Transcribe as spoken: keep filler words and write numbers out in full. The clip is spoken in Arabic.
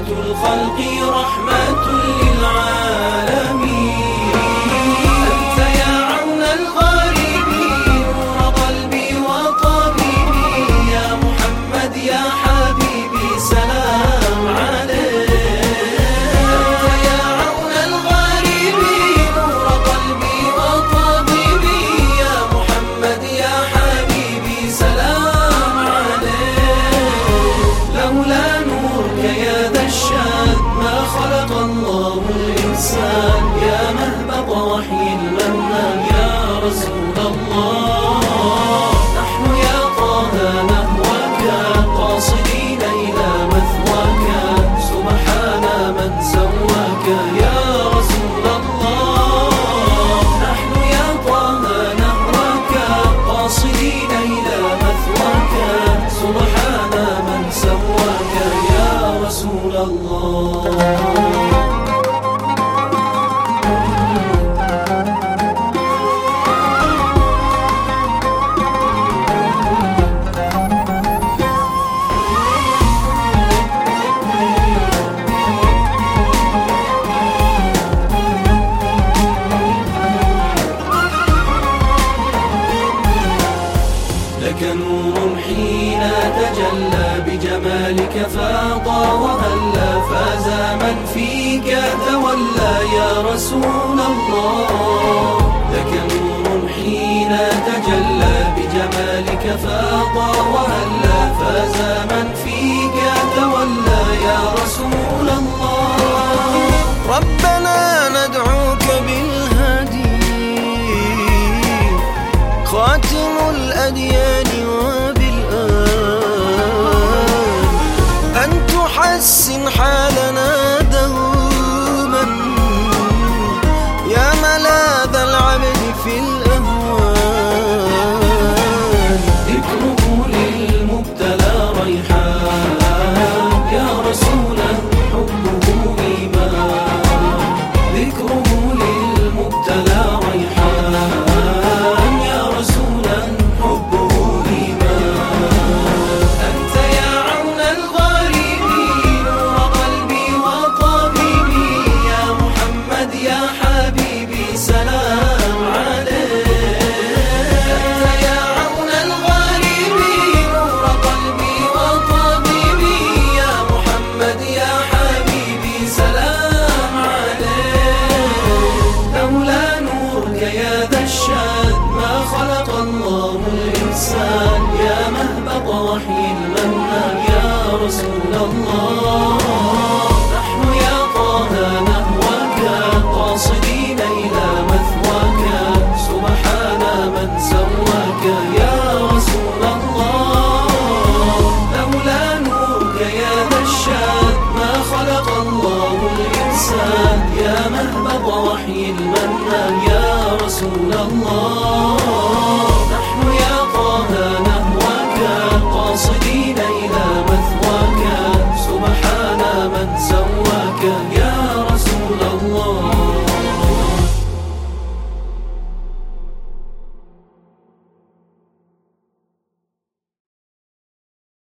الخلق رحمة للعالمين. أنت يا عون الغريبين نور قلبي وطبيبي، يا محمد يا حبيبي سلام عليك. أنت يا عون الغريبين نور قلبي وطبيبي، يا محمد يا حبيبي سلام عليك. لولا نورك يا ذا الشان ما خلق الله الإنسان، يا مهبط وحي المنان يا رسول الله. نحن يا طه نهواك قاصدين إلى مثواك، سبحان من سواك يا رسول الله. نحن يا طه نهواك قاصدين إلى مثواك، سبحان من سواك يا رسول الله. لك نور حين تجلى بجمالك فاضى وهلا، فاز من فيك تولى يا رسول الله. لك نور حين تجلى بجمالك فاضى وهلا، فاز من فيك تولى يا رسول الله. ربنا ندعوك بالهدي خاتم الأديان وبالآن، أن تحسن حالنا دوما يا ملاذ العبد في الأهوال. ذكره للمبتلى ريحان، يا رسولا حبه إيمان. ذكره للمبتلى ريحان، يا رسولا حبه إيمان. أنت يا عون الغريبين نور قلبي وطبيبي، يا محمد يا حبيبي سلام عليك. أنت يا عون الغريبين نور قلبي وطبيبي، يا محمد يا حبيبي سلام عليك. لولا نورك يا ذا الشان ما خلق الله الإنسان، يا مهبط وحي المنان يا رسول الله. نحن يا طه نهواك قاصدين إلى مثواك، سبحان من سواك يا رسول الله. لولا نورك يا ذا الشان ما خلق الله الإنسان، يا مهبط وحي المنان يا رسول الله. نحن يا طه نهواك قاصدين إلى مثواك، سبحان من سواك يا رسول الله.